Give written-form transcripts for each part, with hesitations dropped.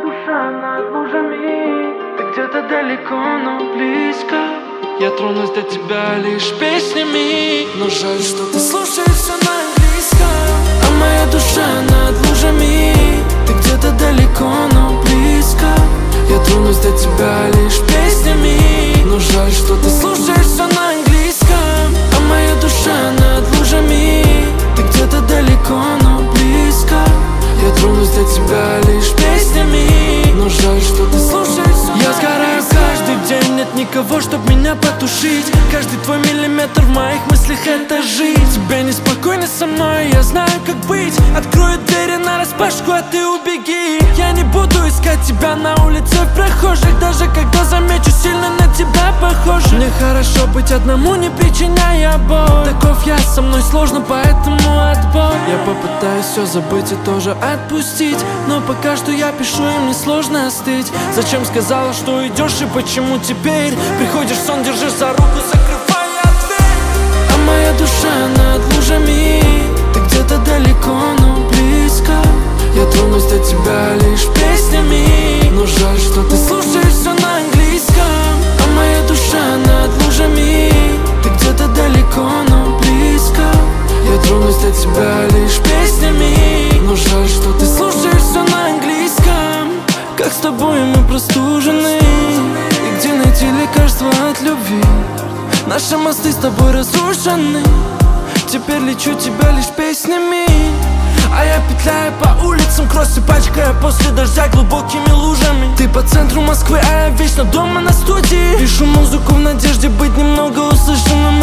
душа над лужами. Ты где-то далеко, но близко. Я тронусь до тебя лишь песнями. Но жаль, что ты слушаешь все на английском. А моя душа над лужами. Ты где-то далеко, но близко. Я тронусь до тебя лишь песнями. Но жаль, что ты слушаешь все на английском. А моя душа над лужами. Ты где-то далеко, но близко. Я тронусь до тебя лишь песнями. Но жаль, что ты слушаешь все. Я сгораю каждый день, нет никого, чтоб меня потушить. Каждый твой миллиметр в моих мыслях — это жить. Тебе неспокойно со мной, я знаю, как быть. Открою двери нараспашку, а ты убеги. Я не буду искать тебя на улице в прохожих, даже когда замечу, сильно на тебя похоже. Мне хорошо быть одному, не причиняя боль. Таков я, со мной сложно, поэтому отбой. Я попытаюсь все забыть и тоже отпустить, но пока что я пишу, и мне сложно остыть. Зачем сказала, что уйдешь, и почему теперь приходишь в сон, держишь за руку, закрывая дверь. А моя душа над лужами. Ты где-то далеко, но близко. Я тронусь до тебя лишь песнями. Но жаль, что ты слушаешь все на английском. А моя душа над лужами. Ты где-то далеко, но близко. Я тронусь до тебя лишь песнями. Но жаль, что ты слушаешь все на английском. Как с тобой мы простужены. И где найти лекарство от любви? Наши мосты с тобой разрушены. Теперь лечу тебя лишь песнями. А я петляю по улицам, кроссы пачкая после дождя глубокими лужами. Ты по центру Москвы, а я вечно дома на студии. Пишу музыку в надежде быть немного услышанным.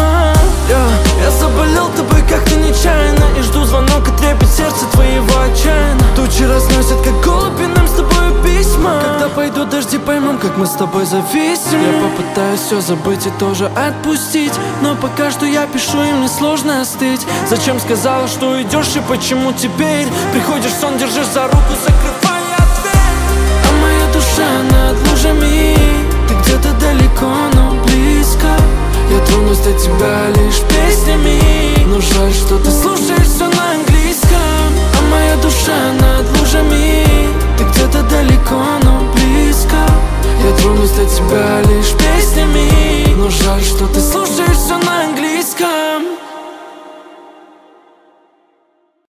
Я заболел тобой как-то нечаянно. И жду звонок и трепет сердце твоего отчаянно. Тучи разносят, как голуби, нам с тобой письма. Когда пойдут дожди, поймем, как мы с тобой зависим. Я попытаюсь все забыть и тоже отпустить, но пока что я пишу, и мне сложно остыть. Зачем сказала, что уйдешь, и почему теперь приходишь в сон, держишь за руку, закрывая дверь. А моя душа над лужами. Ты где-то далеко, но близко. Я тронусь до тебя лишь песнями. Но жаль, что ты слушаешь все на английском. А моя душа над лужами. Ты где-то далеко, но близко. Я тронусь до тебя лишь песнями. Но жаль, что ты слушаешь